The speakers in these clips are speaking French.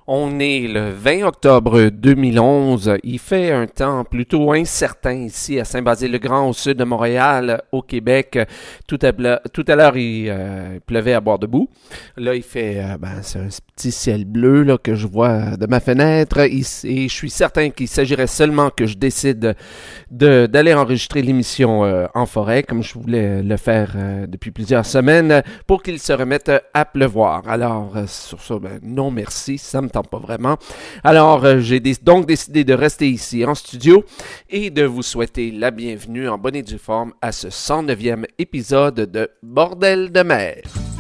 On est le 20 octobre 2011. Il fait un temps plutôt incertain ici à Saint-Basile-le-Grand, au sud de Montréal, au Québec. Tout à l'heure, il pleuvait à bord debout. Là, il fait, c'est un petit ciel bleu là, que je vois de ma fenêtre. Et je suis certain qu'il s'agirait seulement que je décide d'aller enregistrer l'émission en forêt, comme je voulais le faire depuis plusieurs semaines, pour qu'il se remette à pleuvoir. Alors, sur ça, non merci, ça me tente pas vraiment. Alors, j'ai donc décidé de rester ici en studio et de vous souhaiter la bienvenue en bonne et due forme à ce 109e épisode de Bordel de mer.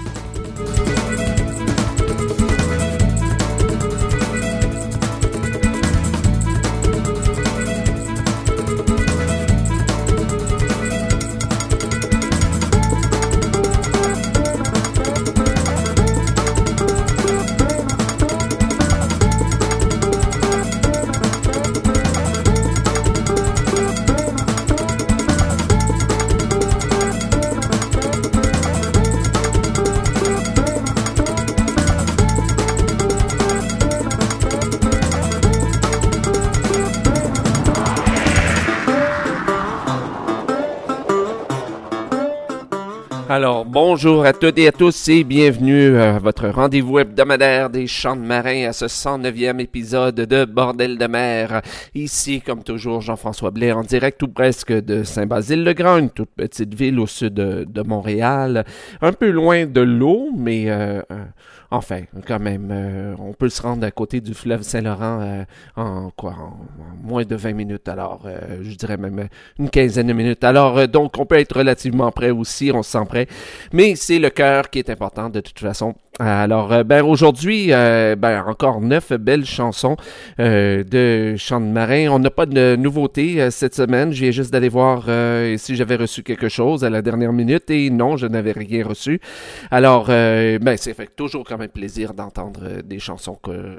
Alors, bonjour à toutes et à tous et bienvenue à votre rendez-vous hebdomadaire des chants de marins à ce 109e épisode de Bordel de mer. Ici, comme toujours, Jean-François Blais en direct ou presque de Saint-Basile-le-Grand, une toute petite ville au sud de Montréal, un peu loin de l'eau, mais enfin, quand même, on peut se rendre à côté du fleuve Saint-Laurent en moins de 20 minutes, alors je dirais même une quinzaine de minutes. Alors, donc, on peut être relativement près aussi, on se sent prêt, mais c'est le cœur qui est important de toute façon. Alors, aujourd'hui, encore 9 belles chansons de chants de marins. On n'a pas de nouveautés cette semaine. Je viens juste d'aller voir si j'avais reçu quelque chose à la dernière minute et non, je n'avais rien reçu. Alors, c'est fait toujours quand même plaisir d'entendre des chansons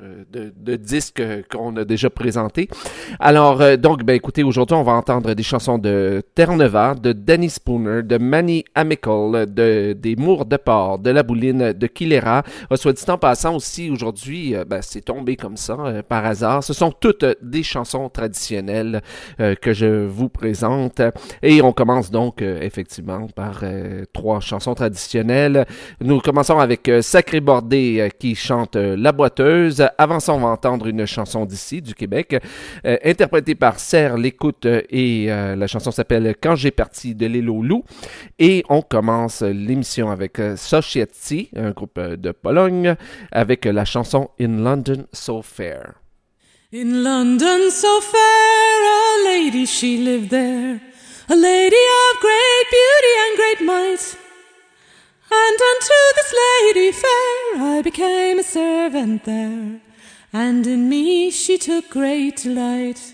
de disques qu'on a déjà présentés. Alors, écoutez, aujourd'hui, on va entendre des chansons de Terre-Neuve, de Danny Spooner, de Manny Amical, des Mours de Port, de La Bouline, de Kilera. Soit dit en passant aussi, aujourd'hui, c'est tombé comme ça, par hasard. Ce sont toutes des chansons traditionnelles que je vous présente. Et on commence donc, effectivement, par 3 chansons traditionnelles. Nous commençons avec Sacré Bordé qui chante La Boiteuse. Avant ça, on va entendre une chanson d'ici, du Québec, interprétée par Serre L'Écoute et la chanson s'appelle Quand j'ai parti de l'île aux loups. Et on commence l'émission avec Society, un groupe de Pologne, avec la chanson In London So Fair. In London so fair, a lady she lived there, a lady of great beauty and great might. And unto this lady fair I became a servant there, and in me she took great delight.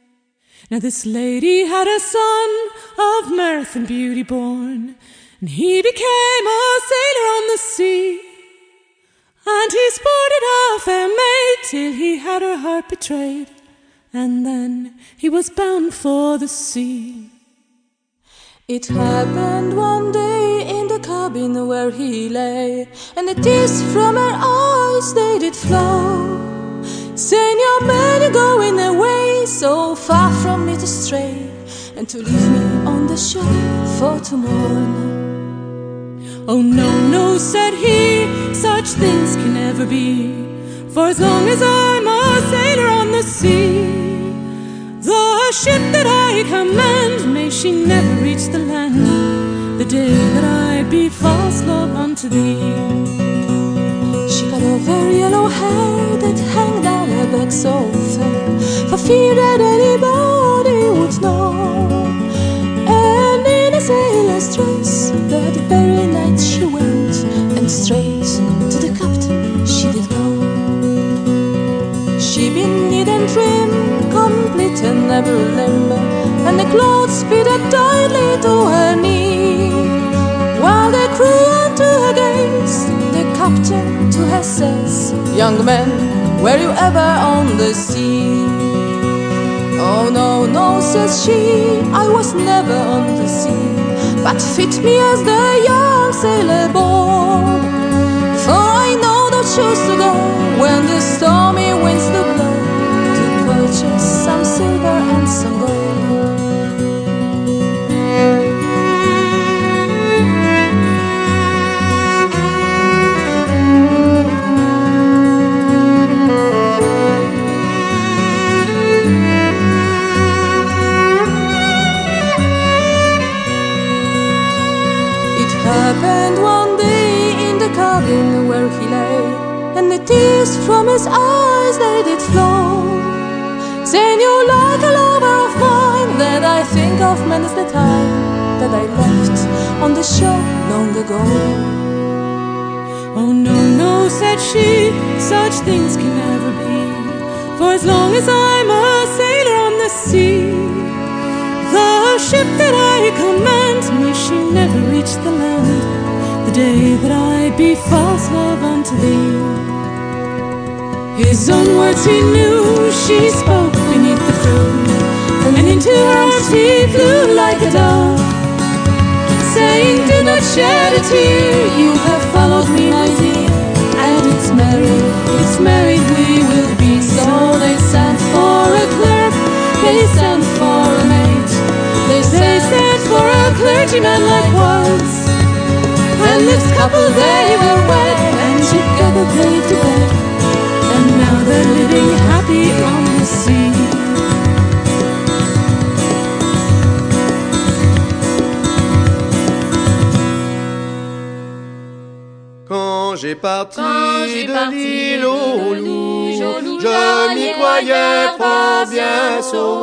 Now this lady had a son of mirth and beauty born, and he became a sailor on the sea. And he sported a fair maid till he had her heart betrayed, and then he was bound for the sea. It happened one day in the cabin where he lay, and the tears from her eyes they did flow, saying, young man, you're going away so far from me to stray, and to leave me on the shore for to mourn. Oh no, no, said he, such things can never be, for as long as I'm a sailor on the sea, the ship that I command, may she never reach the land, the day that I be false love unto thee. She got a very yellow hair that hang down her back so fair, for fear that anybody would know, and in a sailor's dress that very night she went, and straight to the captain she did go. She been neat and trim, complete and every limb, and the clothes fitted tightly to her knee, while the crew unto her gaze, the captain to her says, young man, were you ever on the sea? Oh no, no, says she, I was never on the sea, but fit me as the young sailor boy, for I know those shoes to go when the stormy tears from his eyes they did flow. Saying you like a lover of mine, that I think of many's the time that I left on the shore long ago. Oh no, no, said she, such things can never be. For as long as I'm a sailor on the sea, the ship that I command, may she never reach the land, the day that I be false love unto thee. His own words he knew, she spoke beneath the crew, and into her arms he flew like a dove, saying, do not shed a tear, you have followed me, my dear, and it's married we will be. So they sent for a clerk, they sent for a maid, they sent for a clergyman likewise, and this couple they were wed, and together played to bed, and now they're living happy on the sea. Quand j'ai parti de l'île aux loups, je m'y croyais fort bien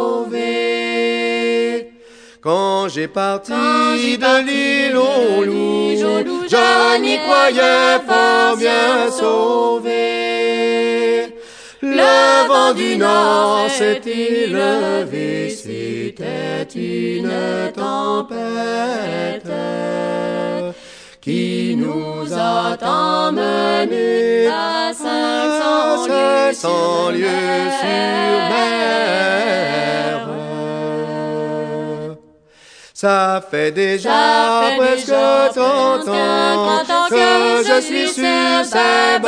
sauvé. Quand j'ai parti de l'île aux loups, je m'y croyais fort bien sauvé. Le vent du nord s'était levé, c'était une tempête qui nous a emmenés à 500 lieues sur mer. Ça fait déjà presque 30 ans que je suis sur ces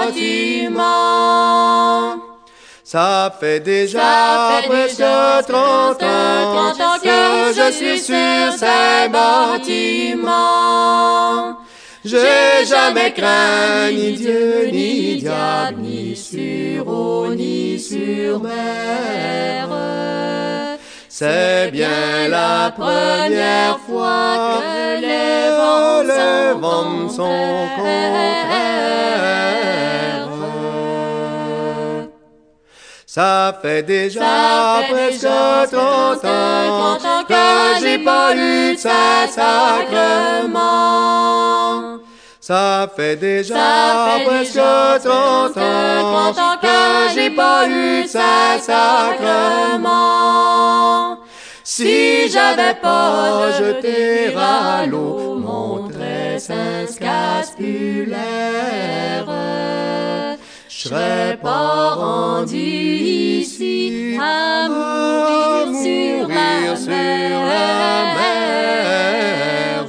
bâtiments. Ça fait déjà presque 30 ans que je suis sur ces bâtiments. J'ai jamais craint ni Dieu, ni diable, ni sur eau, ni sur mer. C'est bien la première fois que les vents sont contraires. Ça fait déjà presque 30 ans que j'ai pas eu de sacrement. Ça fait déjà presque 30 ans que j'ai pas eu de sacrement. Si j'avais pas jeté à l'eau mon tressin scapulaire, je serais pas rendu ici à mourir sur la mer.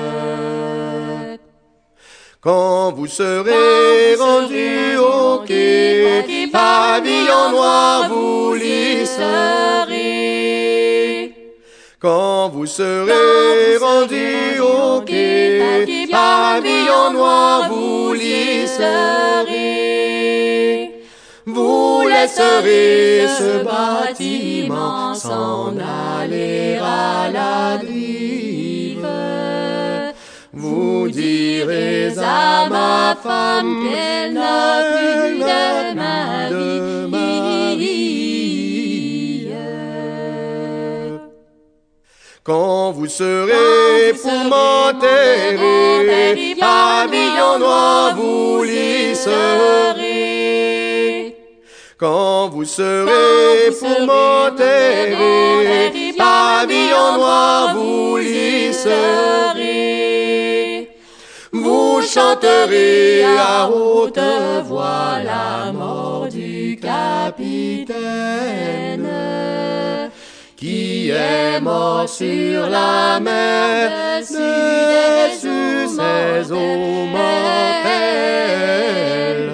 Quand vous serez rendu au quai, pavillon noir vous lisserez. Quand vous serez rendu au quai, pavillon noir vous lisserez. Vous laisserez ce bâtiment s'en aller à la dérive. Vous direz à ma femme qu'elle n'a plus de ma vie. Quand vous serez pour m'enterrer, pavillon noir vous lisserez. Quand vous serez pour m'enterrer, pavillon noir vous lisserez. Vous chanterez à haute voix la mort du capitaine qui est mort sur la mer dessus ses eaux mortelles.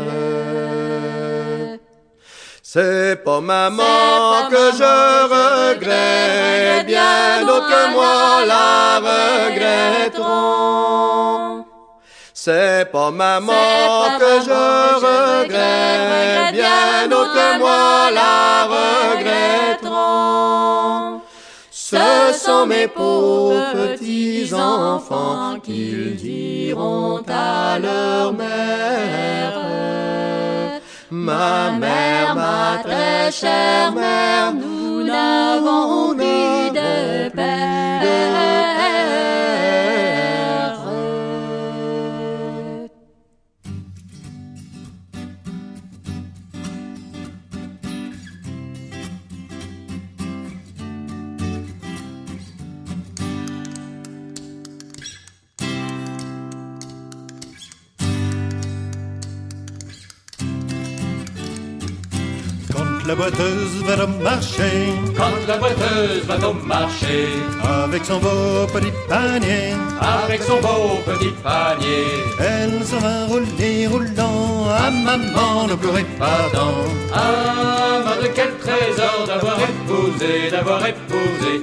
C'est pas maman que je regrette, bien d'autres que moi la regretteront. C'est pas maman que je regrette, bien d'autres que moi la regretteront. Ce sont mes pauvres petits-enfants qu'ils diront à leur mère. Ma mère, ma très chère mère, nous n'avons plus de père. La boiteuse va au marché, quand la boiteuse va au marché, avec son beau petit panier, avec son beau petit panier, elle s'en va rouler, roulant. Ah maman, ne pleurez pas tant. Ah, de quel trésor d'avoir épousé, d'avoir épousé.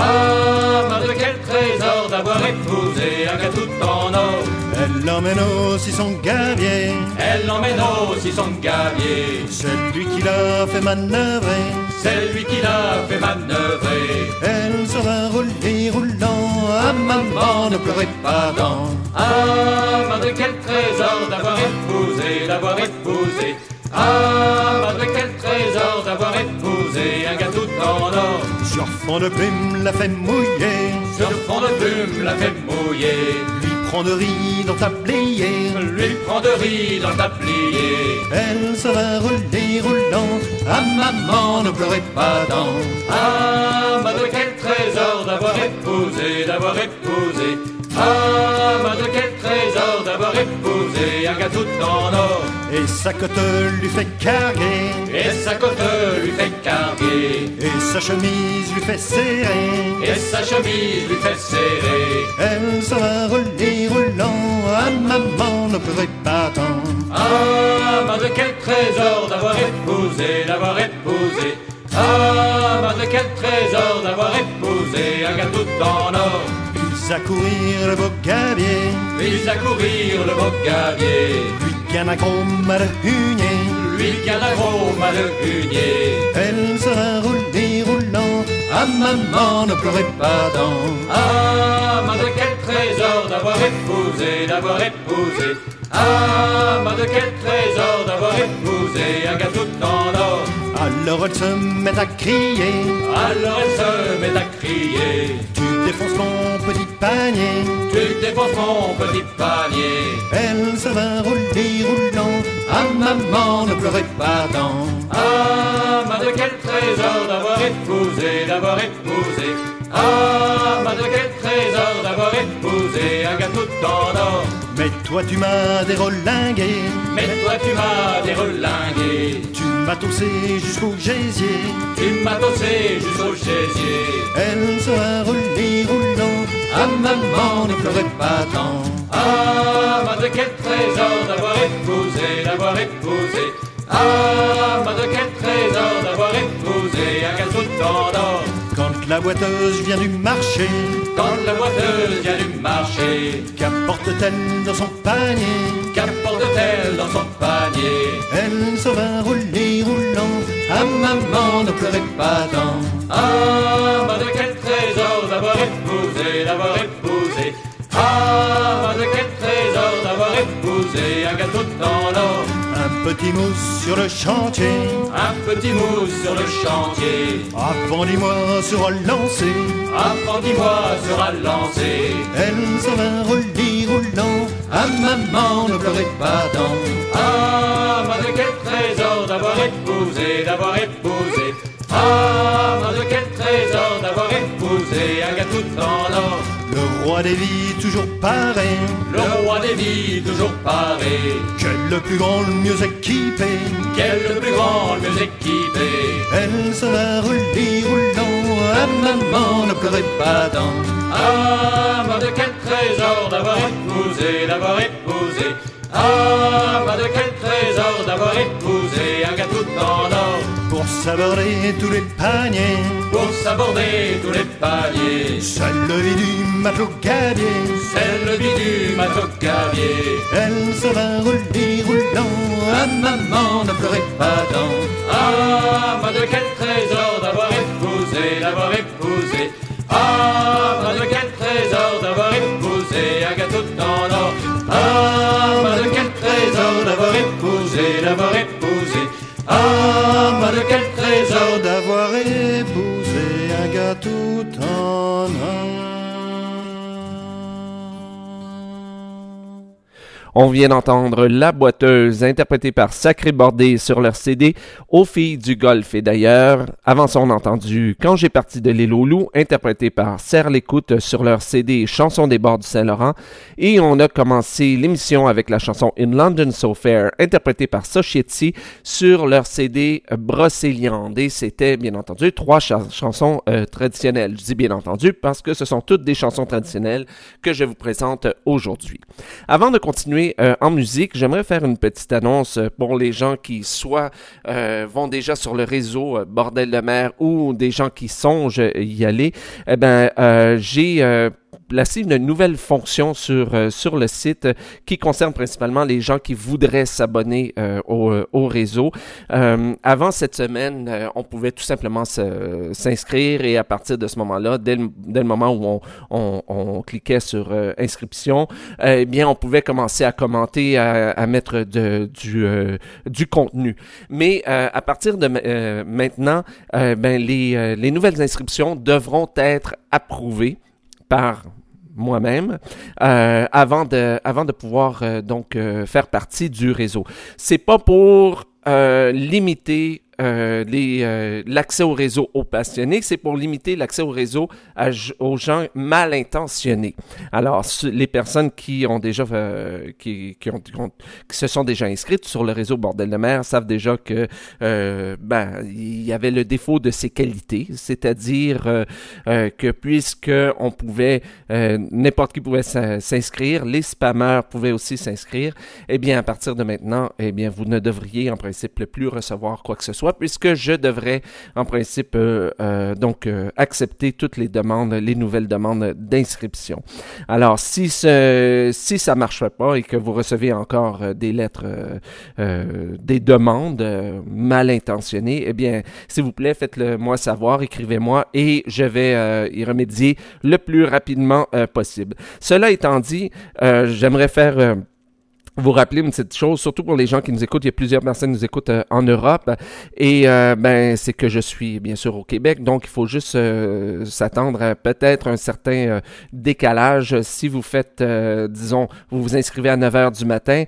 Ah, de quel trésor d'avoir épousé un gars tout en or. Elle emmène aussi son gavier, Elle emmène aussi son gavier, c'est lui qui l'a fait manœuvrer. c'est lui qui l'a fait manœuvrer. Elle s'en va rouler, roulant. Ah maman, ne pleurez pas tant. Ah, de quel trésor d'avoir épousé, d'avoir épousé. Ah, de quel trésor d'avoir épousé un gars tout en or. Sur fond de plume l'a fait mouiller, Sur fond de plume l'a fait mouiller, lui prend de riz dans ta pliée. lui prend de riz dans ta pliée. Elle s'en va rouler, roulant. Ah maman, ne pleurez pas tant. Ah, de quel trésor d'avoir épousé, d'avoir épousé. Ah, de quel trésor d'avoir épousé un gars tout en or. Et sa cotte lui fait carguer, Et sa cotte lui fait carguer, et sa chemise lui fait serrer. et sa chemise lui fait serrer. Elle s'en va rouler, roulant. Ah maman, ne pleurez pas tant. Ah, de quel trésor d'avoir épousé, d'avoir épousé. Ah, de quel trésor d'avoir épousé un gars tout en or. Puis à courir le beau gavier, Puis à courir le beau gavier, lui gagne un gros mal hunier. lui qui a un gros mal hunier. Elle s'en va rouler, roulant. Ah maman, ne pleurez pas tant. Ah, de quel trésor d'avoir épousé, d'avoir épousé. Ah, de quel trésor d'avoir épousé un gars tout en or. Alors elle se met à crier, Alors elle se met à crier, tu défonces mon petit panier. tu défonces mon petit panier. Elle s'en va rouler, roulant. Ah maman, ne pleurez pas tant. Ah, de quel trésor d'avoir épousé, d'avoir épousé. Ah, de quel trésor d'avoir épousé un gars tout en or. Mais toi tu m'as dérolingué, Mais toi tu m'as dérelingué, tu m'as tossé jusqu'au gésier. tu m'as tossé jusqu'au chaisier. Elle s'en va rouler, roulant. Ah maman, ne pleurez pas tant. Ah, de quel trésor d'avoir épousé, d'avoir épousé. Ah, de quel trésor d'avoir épousé un gars tout en or. Quand la boiteuse vient du marché, Quand la boiteuse vient du marché, qu'apporte-t-elle dans son panier? qu'apporte-t-elle dans son panier? Elle s'en va rouler, roulant. Ah maman, ne pleurez pas tant. Ah, de quel trésor d'avoir épousé, d'avoir épousé. Ah, de quel trésor d'avoir épousé un gars tout en or. Un petit mousse sur le chantier, Un petit mousse sur le chantier. appendis-moi sera lancé. Apprends-moi sera lancé. Elle s'en va rouler, roulant. Ah maman, ne pleurez pas tant. Ah, de quel trésor d'avoir épousé, d'avoir épousé. Ah, de quel trésor d'avoir épousé un gars tout en or. Le roi des vies toujours pareil, Le roi des vies toujours paré. quel le plus grand, le mieux équipé. Quel le plus grand, le mieux équipé. Elle s'en va rouler, roulant. Ah maman, ne pleurez pas tant. Ah, de quel trésor d'avoir épousé, d'avoir épousé. Ah, de quel trésor d'avoir épousé un gars tout en or. Pour saborder tous les paniers, Pour s'aborder tous les paniers. c'est le vie du matelot gavier. C'est le vie du matelot gavier. Elle s'en va rouler, roulant. Ah maman, ne pleurez pas tant. Ah, de quel trésor d'avoir épousé, d'avoir épousé. Ah, de quel trésor d'avoir épousé un gars tout en or. Ah, de quel trésor d'avoir épousé, d'avoir épousé. On vient d'entendre La Boiteuse, interprétée par Sacré Bordé sur leur CD Aux filles du Golfe et d'ailleurs. Avant ça, on a entendu Quand j'ai parti de l'île aux loups, interprété par Serre l'écoute sur leur CD Chansons des bords du Saint-Laurent. Et on a commencé l'émission avec la chanson In London So Fair, interprétée par Society sur leur CD Brocéliande. Et c'était, bien entendu, 3 chansons traditionnelles. Je dis bien entendu parce que ce sont toutes des chansons traditionnelles que je vous présente aujourd'hui. Avant de continuer en musique, j'aimerais faire une petite annonce pour les gens qui soit vont déjà sur le réseau Bordel de mer ou des gens qui songent y aller. Eh ben, j'ai placé une nouvelle fonction sur le site qui concerne principalement les gens qui voudraient s'abonner au réseau. Avant cette semaine, on pouvait tout simplement s'inscrire et à partir de ce moment-là, dès le moment où on cliquait sur inscription, eh bien, on pouvait commencer à commenter, à mettre du contenu. Mais à partir de maintenant, ben, les nouvelles inscriptions devront être approuvées par moi-même avant de pouvoir donc faire partie du réseau. C'est pas pour limiter l'accès au réseau aux passionnés, c'est pour limiter l'accès au réseau aux gens mal intentionnés. Alors, les personnes qui ont déjà qui se sont déjà inscrites sur le réseau Bordel de mer savent déjà que il y avait le défaut de ses qualités, c'est-à-dire que puisque on pouvait n'importe qui pouvait s'inscrire, les spammers pouvaient aussi s'inscrire, eh bien à partir de maintenant, eh bien vous ne devriez en principe plus recevoir quoi que ce soit, puisque je devrais en principe accepter toutes les demandes, les nouvelles demandes d'inscription. Alors si ça marche pas et que vous recevez encore des lettres, des demandes mal intentionnées, eh bien s'il vous plaît faites-le moi savoir, écrivez-moi et je vais y remédier le plus rapidement possible. Cela étant dit, j'aimerais faire vous rappeler une petite chose, surtout pour les gens qui nous écoutent. Il y a plusieurs personnes qui nous écoutent en Europe et c'est que je suis bien sûr au Québec, donc il faut juste s'attendre à peut-être un certain décalage. Si vous faites, disons, vous vous inscrivez à 9h du matin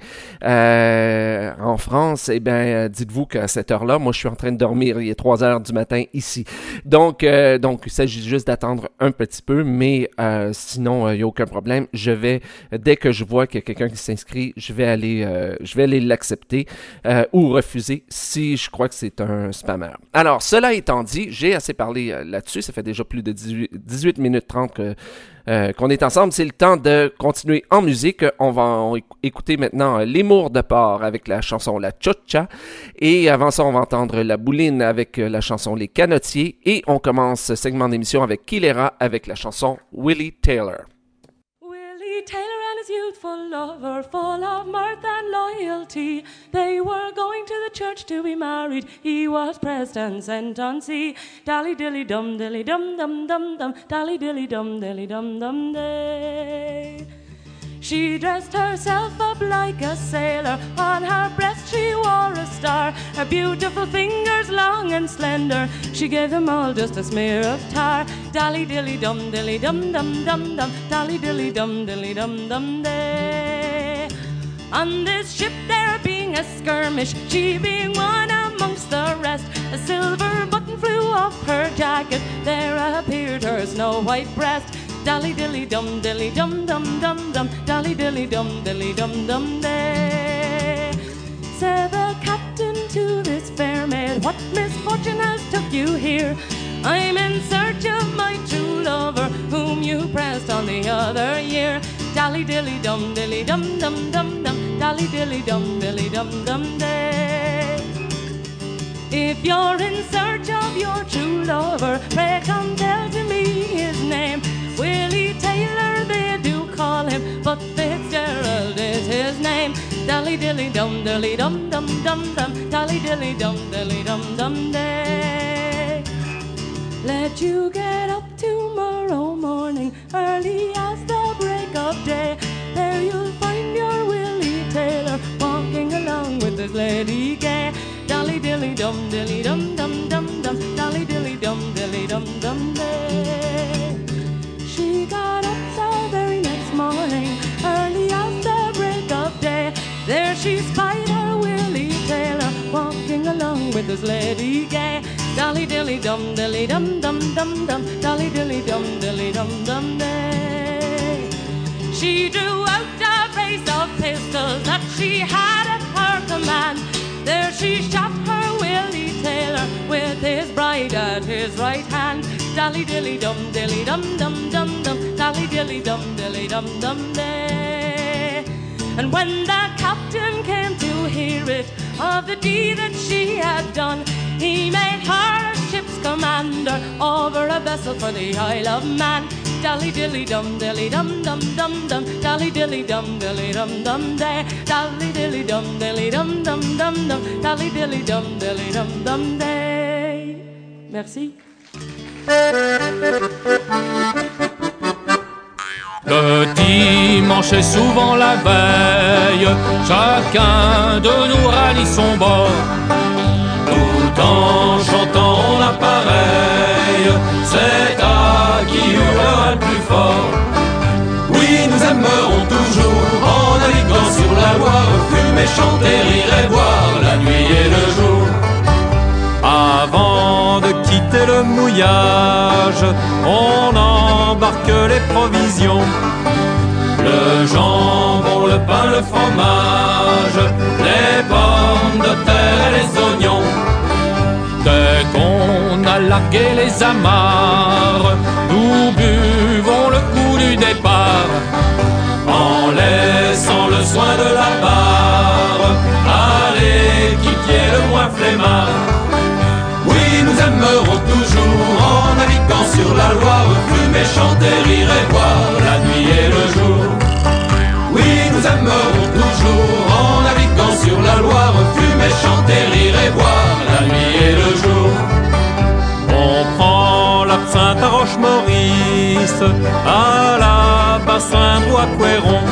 en France, eh bien dites-vous qu'à cette heure-là, moi je suis en train de dormir, il est 3h du matin ici. Donc il s'agit juste d'attendre un petit peu, mais sinon il n'y a aucun problème. Je vais, dès que je vois qu'il y a quelqu'un qui s'inscrit, je vais aller l'accepter ou refuser si je crois que c'est un spammer. Alors, cela étant dit, j'ai assez parlé là-dessus. Ça fait déjà plus de 18 minutes 30 qu'on est ensemble. C'est le temps de continuer en musique. On va écouter maintenant Les Mours de Porc avec la chanson La Chocha. Et avant ça, on va entendre La Bouline avec la chanson Les Canotiers. Et on commence ce segment d'émission avec Kilera avec la chanson Willie Taylor. Willie Taylor and his youthful lover, full of mirth and loyalty, they were going to the church to be married. He was pressed and sent on sea. Dally dilly dum dilly dum dum dum dum, dally dilly dum dilly dum dum day. She dressed herself up like a sailor, on her breast she wore a star, her beautiful fingers long and slender, she gave them all just a smear of tar. Dally dilly dum dilly dum dum dum dum, dally dilly dum dilly dum dum day. On this ship there being a skirmish, she being one amongst the rest, a silver button flew off her jacket, there appeared her snow white breast. Dally dilly dum dilly dum dum dum dum, dally dilly dum dilly dum dum day. Said the captain to this fair maid, what misfortune has took you here? I'm in search of my true lover, whom you pressed on the other year. Dally dilly dum dilly dum dum dum dum, dally dilly dum dilly dum dum day. If you're in search of your true lover, pray come tell to me his name. Willie Taylor they do call him, but Fitzgerald is his name. Dally dilly dum dilly dum dum dum dum, dally dilly dum dilly dum dum day. Let you get up tomorrow morning, early as the break of day. There you'll find your Willie Taylor walking along with his lady gay. Dally dilly dum dilly dum dum dum dum, dally dilly dum dilly dum dum day. She got up the very next morning, early as the break of day. with his lady gay. Dolly dilly dum dilly dum dum dum dum. Dolly dilly dum dilly dum dum day. She drew out a brace of pistols that she had at her command. There she shot her Willie Taylor with his bride at his right hand. Dolly dilly dum dilly dum dum dum dum. Dolly dilly dum dilly dum dum day. And when the captain came to hear it of the deed that she had done, he made her a ship's commander over a vessel for the Isle of Man. Dolly dilly dum dilly dum dum dum dum. Dolly dilly dum dilly dum dum day. Dolly dilly dum dilly dum dum dum dum. Dolly dilly dum dilly dum dum day. Merci. Le dimanche est souvent la veille, chacun de nous rallie son bord. Tout en chantant on a pareil, c'est à qui hurlera le plus fort. Oui, nous aimerons toujours en naviguant sur la Loire, fumer, chanter, rire et boire la nuit et le jour. Avant de quitter le mouillage, on embarque les provisions, le jambon, le pain, le fromage, les pommes de terre et les oignons. Dès qu'on a largué les amarres, nous buvons le coup du départ, en laissant le soin de la barre à l'équipier le moins flemmard. Oui, nous aimerons toujours en naviguant sur la Loire, fumer, chanter, rire et boire la nuit et le jour. Oui, nous aimerons toujours en naviguant sur la Loire, fumer, chanter, rire et boire la nuit et le jour. On prend l'absinthe à Roche-Maurice, à la Bassin-Bois-Couéron.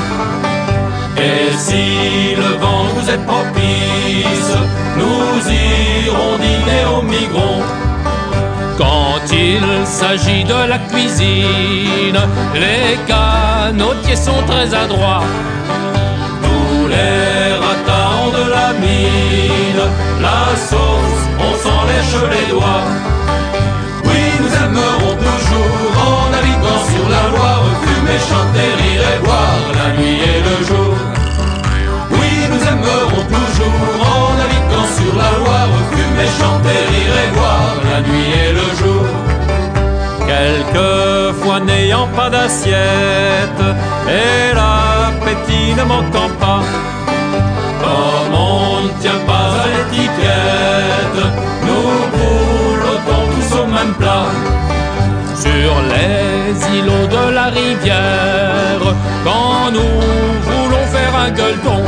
Et si le vent nous est propice, nous irons dîner au Migron. Quand il s'agit de la cuisine, les canotiers sont très adroits. Tous les ratins ont de la mine, la sauce, on s'en lèche les doigts. Oui, nous aimerons toujours en naviguant sur la Loire, fumer, chanter, rire et boire la nuit et le jour. Oui, nous aimerons toujours en naviguant sur la Loire, fumer, chanter, rire et boire la nuit et le jour. Quelquefois n'ayant pas d'assiette et l'appétit ne manquant pas, comme on ne tient pas à l'étiquette, nous boulotons tous au même plat. Sur les îlots de la rivière, quand nous voulons faire un gueuleton,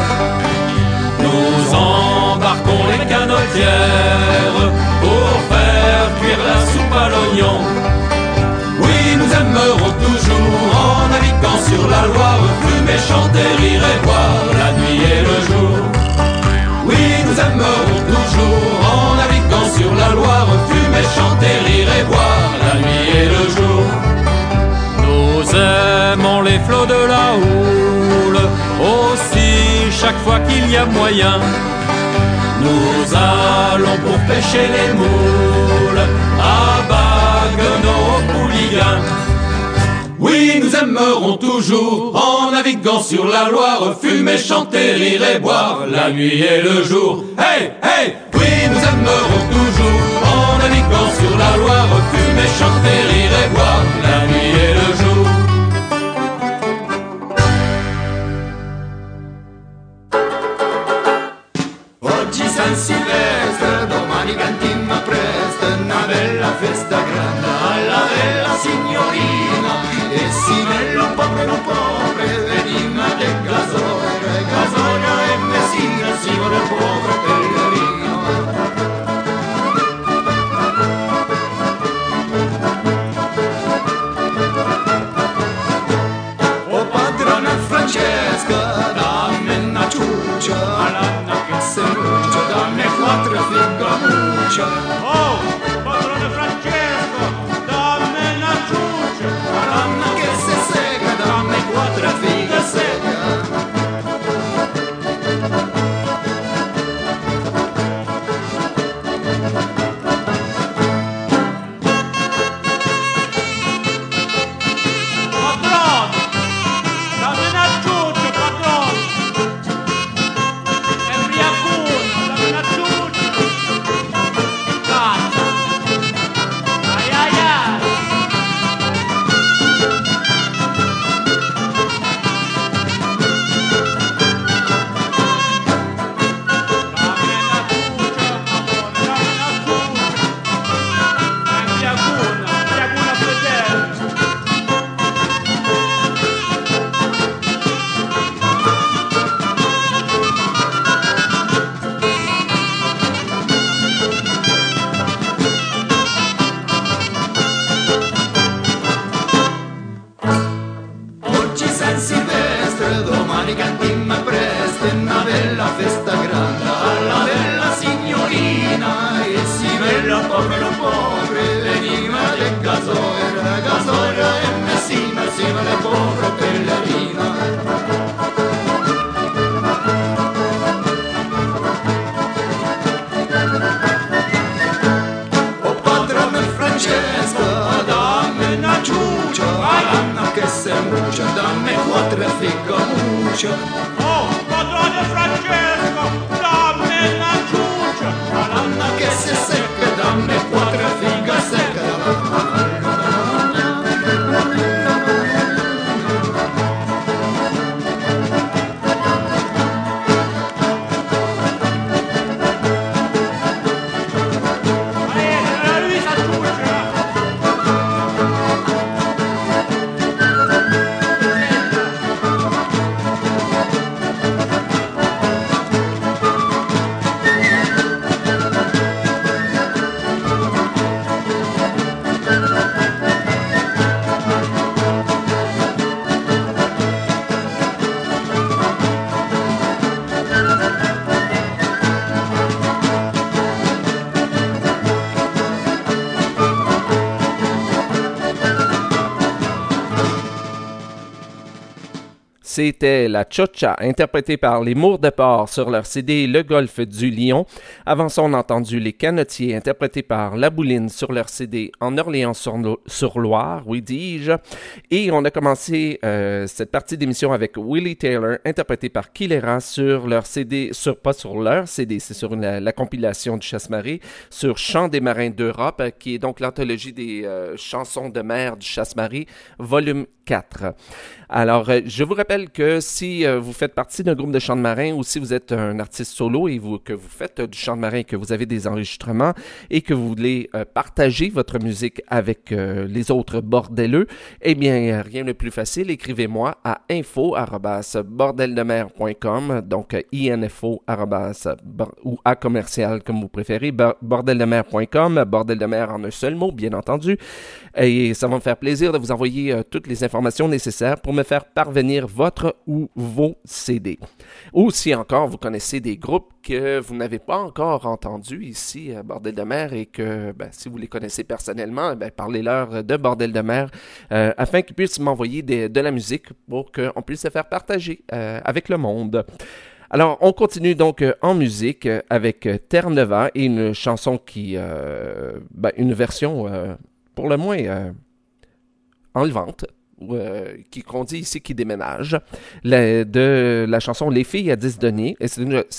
nous embarquons les canotières pour faire cuire la soupe à l'oignon. Oui, nous aimerons toujours en naviguant sur la Loire, fumer, chanter, rire et boire la nuit et le jour. Oui, nous aimerons toujours en naviguant sur la Loire, fumer, chanter, rire et boire la nuit et le jour. Nous aimons les flots de la houle, aussi chaque fois qu'il y a moyen. Nous allons pour pêcher les moules à Baguenau au Pouliguen. Oui, nous aimerons toujours en naviguant sur la Loire, fumer, chanter, rire et boire la nuit et le jour. Hey, hey! Oui, nous aimerons toujours en naviguant sur la Loire, fumer, chanter, rire et boire la nuit et le jour. Oggi San Silvestre, domani cantiamo presto, una bella festa grande alla bella signorina. E si nello povero, veniva del gasolio e Messina, si vuole povero Pellerino. Oh padrona Francesca, dammi una ciuccia, all'anna che se muccia, dammi 4 figamuccia. Oh, padrone Francesco, dammi una ciuccia. All'anna che se sega, dammi 4 figa sega. ciuccio. Oh, padrone Francesco, dammi la ciuccia, la nonna Che se secca, dammi quattro figa secca. C'était la Chocha, interprétée par les Mours de Port sur leur CD Le Golfe du Lion. Avant ça, on a entendu les Canotiers, interprétés par La Bouline sur leur CD En Orléans-sur-Loire, oui dis-je. Et on a commencé cette partie d'émission avec Willie Taylor, interprété par Kilera sur leur CD, pas sur leur CD, c'est sur la compilation du Chasse-Marée, sur Chants des marins d'Europe, qui est donc l'anthologie des chansons de mer du Chasse-Marée, volume 4. Alors, je vous rappelle que si vous faites partie d'un groupe de chants de marins ou si vous êtes un artiste solo et que vous faites du chant de marin, que vous avez des enregistrements et que vous voulez partager votre musique avec les autres bordeleux, eh bien, rien de plus facile, écrivez-moi à info@bordeldemer.com, donc info@ ou à commercial comme vous préférez, bordeldemer.com, bordel de mer en un seul mot, bien entendu, et ça va me faire plaisir de vous envoyer toutes les informations nécessaires pour me faire parvenir votre ou vos CD. Ou si encore vous connaissez des groupes que vous n'avez pas encore entendus ici à Bordel de mer et que si vous les connaissez personnellement, parlez-leur de Bordel de mer afin qu'ils puissent m'envoyer de la musique pour qu'on puisse se faire partager avec le monde. Alors, on continue donc en musique avec Terre-Neuve et une chanson qui... une version pour le moins enlevante, qu'on dit ici qui déménage, de la chanson Les filles à 10 deniers. Et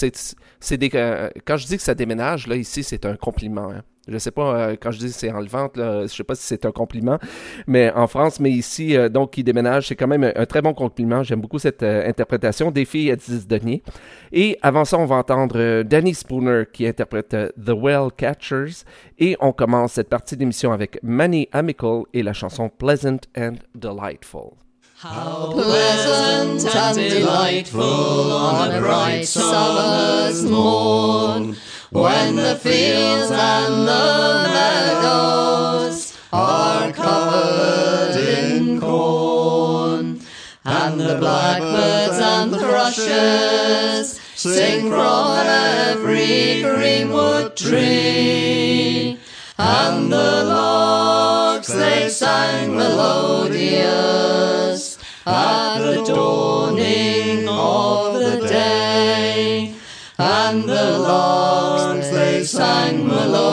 quand je dis que ça déménage, là, ici, c'est un compliment. Hein. Je ne sais pas, quand je dis que c'est enlevante, là, je ne sais pas si c'est un compliment, mais en France, mais ici, donc, qui déménage, c'est quand même un très bon compliment. J'aime beaucoup cette interprétation des filles à 10 deniers. Et avant ça, on va entendre Danny Spooner qui interprète The Well Catchers. Et on commence cette partie d'émission avec Manny Amical et la chanson Pleasant and Delightful. How pleasant and delightful on a bright summer's morn, when the fields and the meadows are covered in corn, and the blackbirds and thrushes sing from every greenwood tree, and the larks they sang melodious at the dawning of the day, and the larks they sang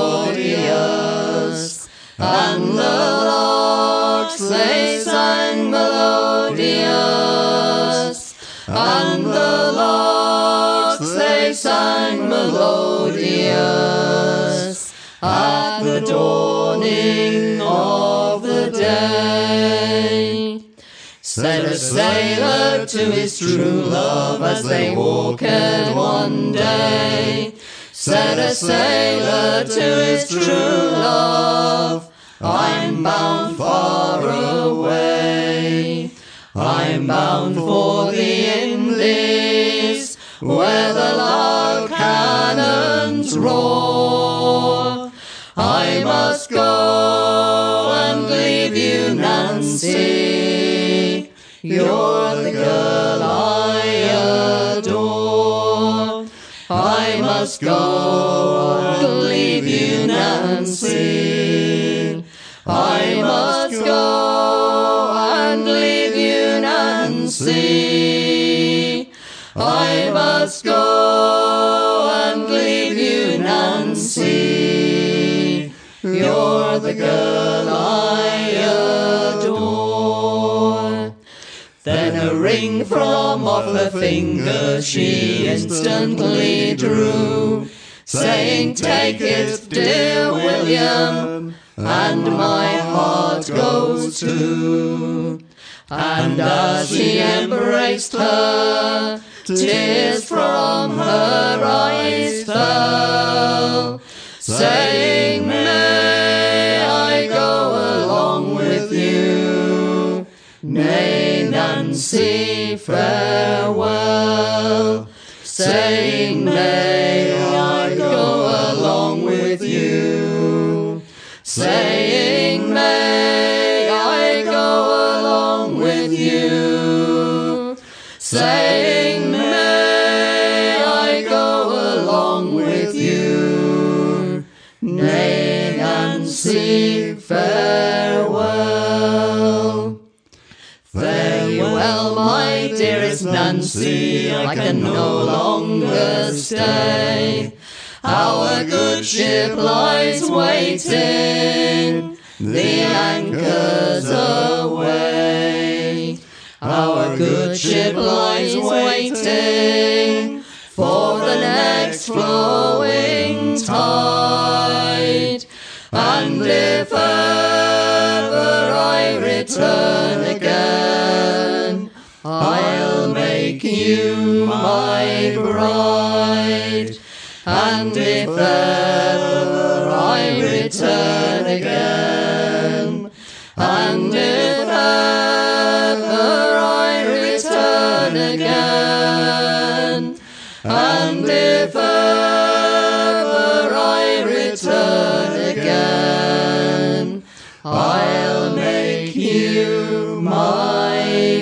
melodious, and the larks they sang melodious, and the larks they sang melodious at the dawning of the day. Said a sailor to his true love as they walked one day. Said a sailor to his true love, I'm bound far away. I'm bound for the Indies, where the loud cannons roar. I must go and leave you, Nancy. You're the girl I adore. I must go and leave you, Nancy. I must go and leave you, Nancy. I must go and leave you, Nancy. You're the girl I adore. Then a ring from off her finger she instantly drew, saying, "Take it, dear William," and my heart goes too. And as he embraced her, tears from her eyes fell, saying, "May I go along with you? Nay, Nancy, farewell," saying, "May I go along with you?" Saying, "May I go along with you?" Saying, "May I go along with you?" Nay, Nancy, farewell. Farewell, my dearest Nancy, I can no longer stay. Our good ship lies waiting, the anchor's away. Our good ship lies waiting for the next flowing tide. And if ever I return again, I'll make you my bride. And if ever I return again, and if ever I return again, and if ever I return again, I'll make you my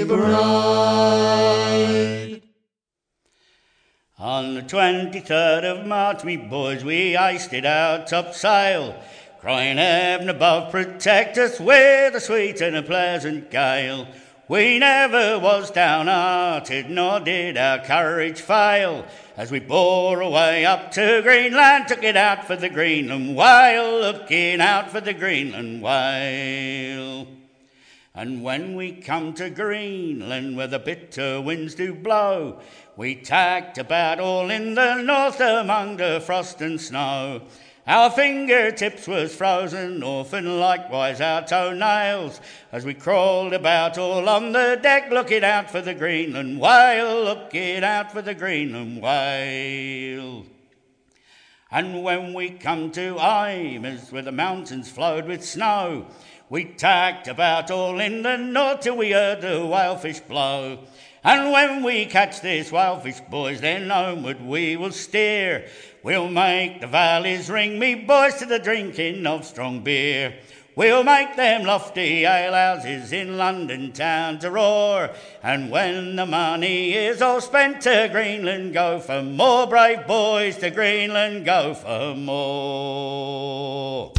bride. On the 23rd of March, we boys, we hoisted our topsail, crying heaven above, protect us with a sweet and a pleasant gale. We never was downhearted, nor did our courage fail, as we bore away up to Greenland, took it out for the Greenland whale, looking out for the Greenland whale. And when we come to Greenland, where the bitter winds do blow, we tacked about all in the north among the frost and snow. Our fingertips was frozen off, and likewise our toenails, as we crawled about all on the deck, looking out for the Greenland whale, looking out for the Greenland whale. And when we come to Eimers, where the mountains flowed with snow, we tacked about all in the north till we heard the whalefish blow. And when we catch this whalefish, boys, then homeward we will steer. We'll make the valleys ring, me boys, to the drinking of strong beer. We'll make them lofty alehouses in London town to roar. And when the money is all spent, to Greenland go for more, brave boys, to Greenland go for more.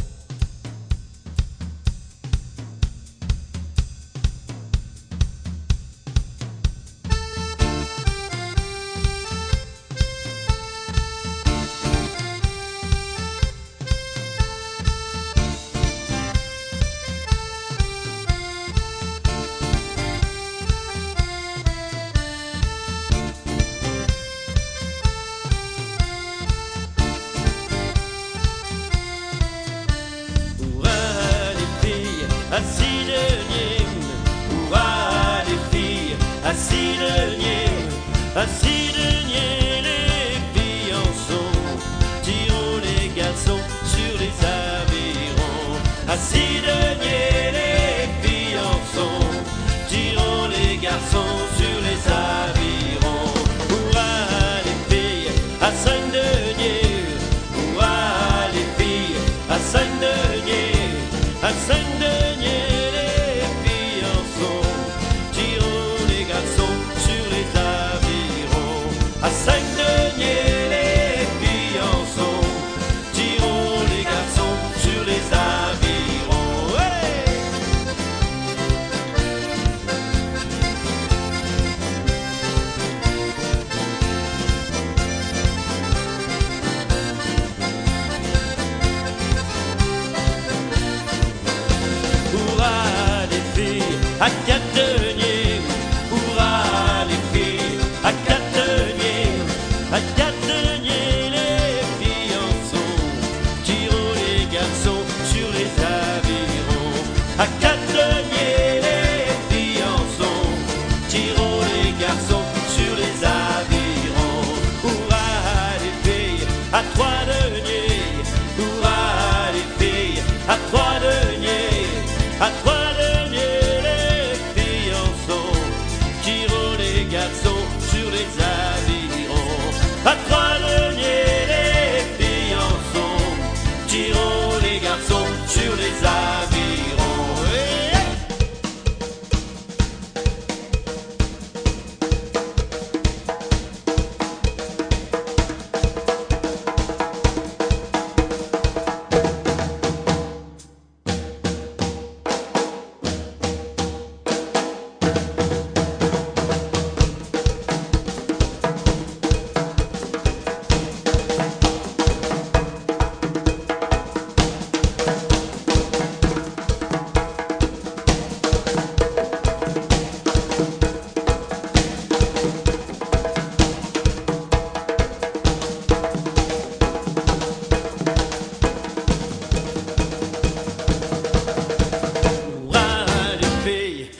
Assis de nier, les fiançons, tirons les garçons sur les avirons. Assis de nier, les fiançons, tirons les garçons sur les avirons. Hurrah les filles, à Saint-Denier, hurrah les filles, à Saint-Denier, à Saint-Denier, les fiançons, tirons les garçons sur les avirons. À Saint-Denier, les fiançons, tirons les garçons sur les avirons. Hey!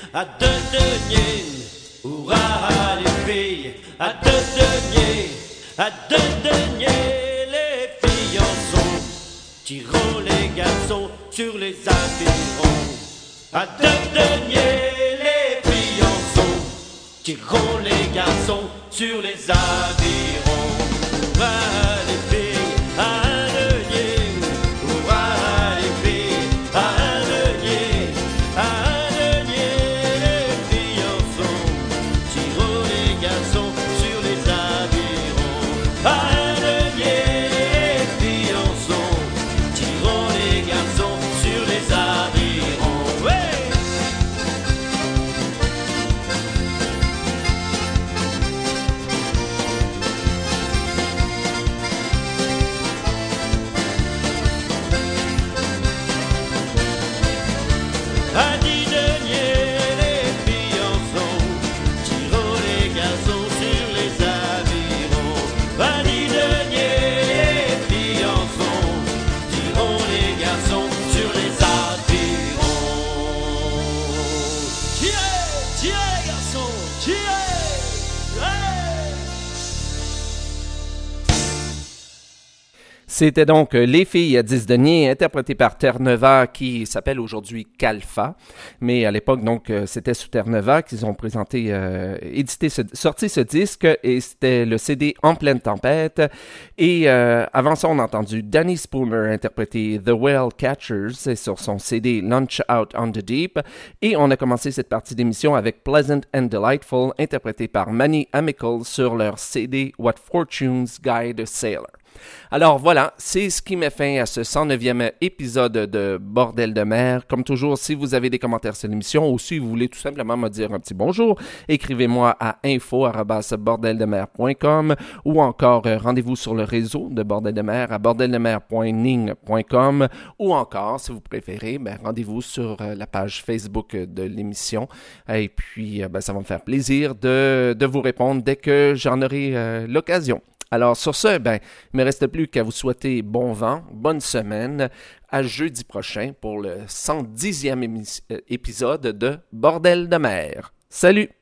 à deux deniers. Hurrah les filles, à deux deniers, à deux deniers. Les filles en sont, tirons les garçons sur les avirons. À deux deniers, les filles en sont, tirons les garçons sur les avirons. Hurrah les filles, à un denier. Hurrah les filles, à un denier. À un denier, les filles en sont, tirons les garçons sur les avirons. À un denier, les filles en sont, tirons les garçons sur les avirons. Ouais. À 10 deniers, les filles en sont, tirons les garçons sur les avirons. À 10 deniers, les filles en sont, tirons les garçons sur les avirons. Tirez, tirez garçons, tirez, allez. C'était donc Les filles à 10 deniers, interprétées par Terre-Neuve, qui s'appelle aujourd'hui Calfa. Mais à l'époque, donc, c'était sous Terre-Neuve qu'ils ont présenté, sorti ce disque, et c'était le CD En pleine tempête. Et avant ça, on a entendu Danny Spooner interpréter The Whale Catchers, c'est sur son CD Launch Out on the Deep. Et on a commencé cette partie d'émission avec Pleasant and Delightful, interprété par Manny Amical sur leur CD What Fortunes Guide a Sailor. Alors voilà, c'est ce qui met fin à ce 109e épisode de Bordel de mer. Comme toujours, si vous avez des commentaires sur l'émission ou si vous voulez tout simplement me dire un petit bonjour, écrivez-moi à info@bordeldemer.com ou encore rendez-vous sur le réseau de Bordel de mer à bordeldemer.ning.com ou encore, si vous préférez, rendez-vous sur la page Facebook de l'émission. Et puis, ça va me faire plaisir de vous répondre dès que j'en aurai l'occasion. Alors sur ce, il ne me reste plus qu'à vous souhaiter bon vent, bonne semaine, à jeudi prochain pour le 110e épisode de Bordel de mer. Salut!